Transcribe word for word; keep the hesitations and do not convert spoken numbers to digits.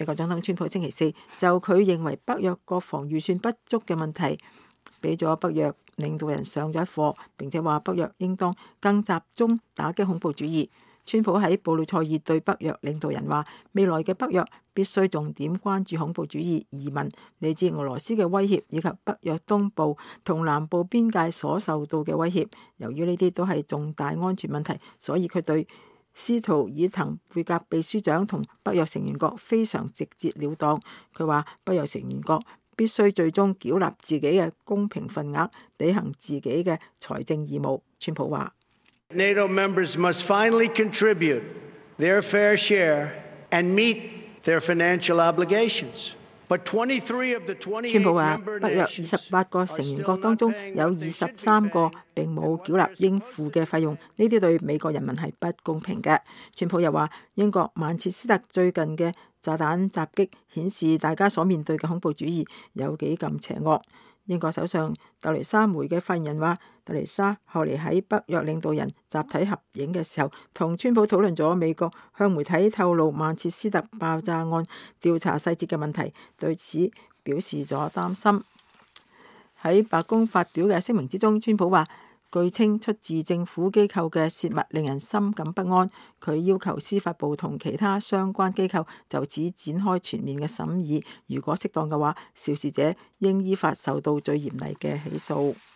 美國總統川普星期四就佢認為北約國防預算不足嘅問題，俾咗北約領導人上咗一課，並且話北約應當更集中打擊恐怖主義。川普喺布魯塞爾對北約領導人話，未來嘅北約必須重點關注恐怖主義、移民、嚟自俄羅斯嘅威脅，以及北約東部同南部邊界所受到嘅威脅。由於呢啲都係重大安全問題，所以佢對斯圖爾滕貝格秘書長同北約成員國非常直截了當。佢話北約成員國必須最終繳納自己嘅公平份額，履行自己嘅財政義務。川普話 NATO members must finally contribute their fair share and meet their financial obligations. But twenty-three of the twenty-eight 川普話 member 北約二 nations 十八個成員國當中有二十三個並冇繳納應付嘅費用，呢啲對美國人民係不公平嘅。川普又話英國曼徹斯特最近嘅炸彈襲擊顯示大家所面對嘅恐怖主義有幾咁邪惡。英國首相特蕾莎梅嘅發言人話，特蕾莎後嚟喺北約領導人集體合影嘅時候，同川普討論咗美國向媒體透露曼徹斯特爆炸案調查細節嘅問題，對此表示咗擔心。喺白宮發表嘅聲明之中，川普話，據稱出自政府機構嘅洩密令人深感不安，佢要求司法部同其他相關機構就此展開全面嘅審議，如果適當嘅話，肇事者應依法受到最嚴厲嘅起訴。